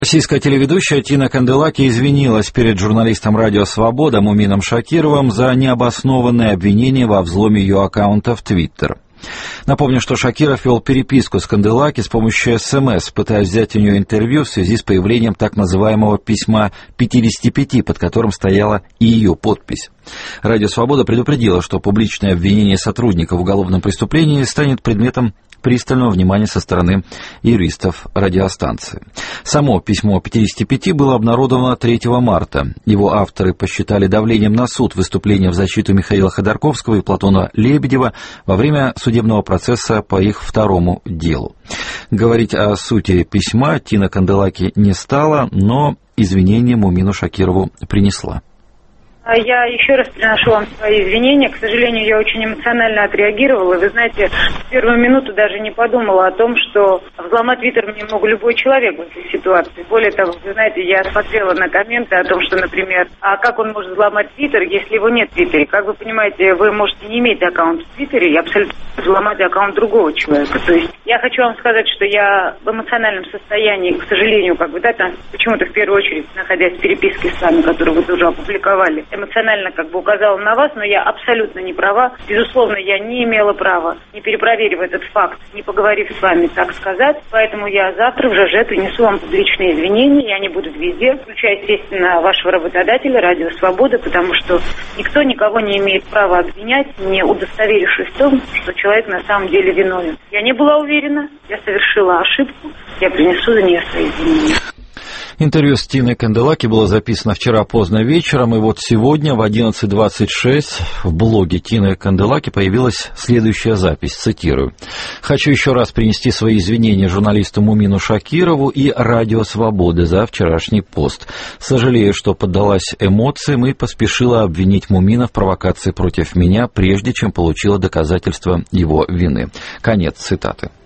Российская телеведущая Тина Канделаки извинилась перед журналистом «Радио Свобода» Мумином Шакировым за необоснованные обвинения во взломе ее аккаунта в Твиттер. Напомню, что Шакиров вел переписку с Канделаки с помощью СМС, пытаясь взять у нее интервью в связи с появлением так называемого письма 55, под которым стояла и ее подпись. «Радио Свобода» предупредило, что публичное обвинение сотрудника в уголовном преступлении станет предметом пристального внимания со стороны юристов радиостанции. Само письмо 55 было обнародовано 3 марта. Его авторы посчитали давлением на суд выступление в защиту Михаила Ходорковского и Платона Лебедева во время судебного процесса по их второму делу. Говорить о сути письма Тина Канделаки не стала, но извинения Мумину Шакирову принесла. Я еще раз приношу вам свои извинения. К сожалению, я очень эмоционально отреагировала. Вы знаете, в первую минуту даже не подумала о том, что взломать Твиттер мне мог любой человек в этой ситуации. Более того, вы знаете, я смотрела на комменты о том, что, например, а как он может взломать Твиттер, если его нет в Твиттере? Как вы понимаете, вы можете не иметь аккаунт в Твиттере и абсолютно взломать аккаунт другого человека. То есть я хочу вам сказать, что я в эмоциональном состоянии, к сожалению, там почему-то в первую очередь, находясь в переписке с вами, которую вы тоже опубликовали, эмоционально указала на вас, но я абсолютно не права. Безусловно, я не имела права, не перепроверив этот факт, не поговорив с вами, так сказать. Поэтому я завтра в ЖЖ принесу вам публичные извинения, и они будут везде, включая, естественно, вашего работодателя, Радио Свобода, потому что никто никого не имеет права обвинять, не удостоверившись в том, что человек на самом деле виновен. Я не была уверена, я совершила ошибку, я принесу за нее свои извинения. Интервью с Тиной Канделаки было записано вчера поздно вечером, и вот сегодня в 11:26 в блоге Тины Канделаки появилась следующая запись, цитирую. «Хочу еще раз принести свои извинения журналисту Мумину Шакирову и Радио Свободы за вчерашний пост. Сожалею, что поддалась эмоциям и поспешила обвинить Мумина в провокации против меня, прежде чем получила доказательства его вины». Конец цитаты.